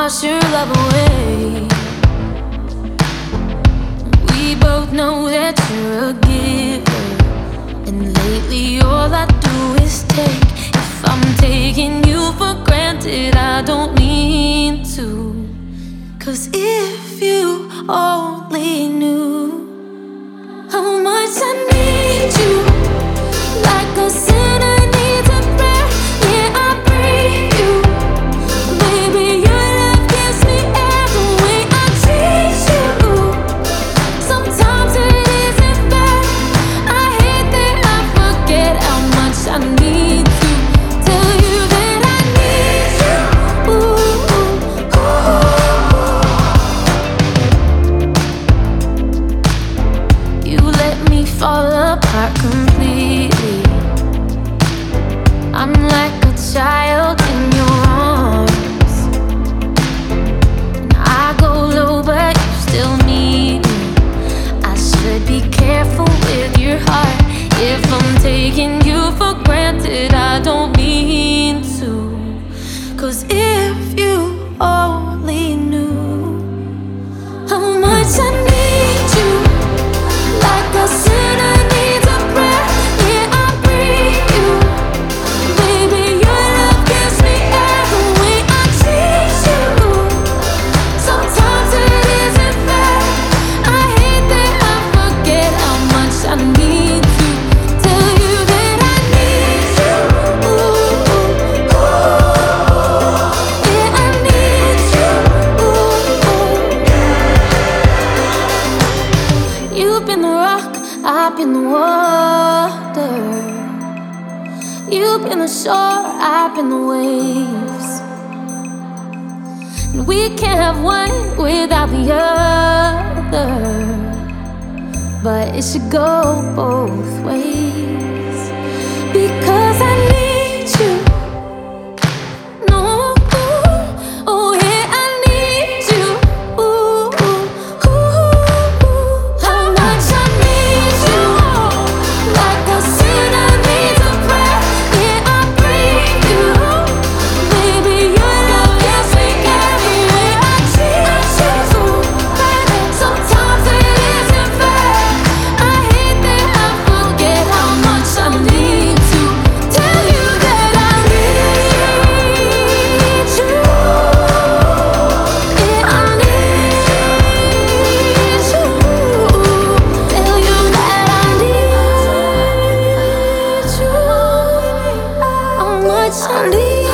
wash your love away. We both know that you're a giver, and lately all I do is take. If I'm taking you for granted, I don't mean to. 'Cause if you only knew how much I need you, like a sinner needs a prayer. Yeah, I pray you, baby. Your love gives me air the way I treat you. Sometimes it isn't fair. I hate that I forget how much I need to tell you that I need you. Ooh, ooh, ooh. You let me fall apart completely. I'm like a child in your arms, and I go low but you still need me. I should be careful with your heart. If I'm taking you for granted, I don't mean to. 'Cause if you only knew how much I need you, like a sinner needs a prayer. Yeah, I breathe you, baby. Your love gives me air the way I treat you. Sometimes it isn't fair. I hate that I forget how much I need to tell you that I need you. Ooh, ooh, ooh. Yeah, I need you. Ooh, ooh. You've been the rock, I've been the water. You've been the shore, I've been the waves. And we can't have one without the other, but it should go both ways. Because I need you. No, ooh, oh yeah, I need you. Ooh, ooh, ooh. How much I need you, like a sinner needs a prayer. Yeah, I breathe you, baby. Your love gives me every way I treat you. Sometimes it isn't fair. I hate that I forget how much I need to tell you that I need you. Yeah, I need you. Tell you that I need you. How much I need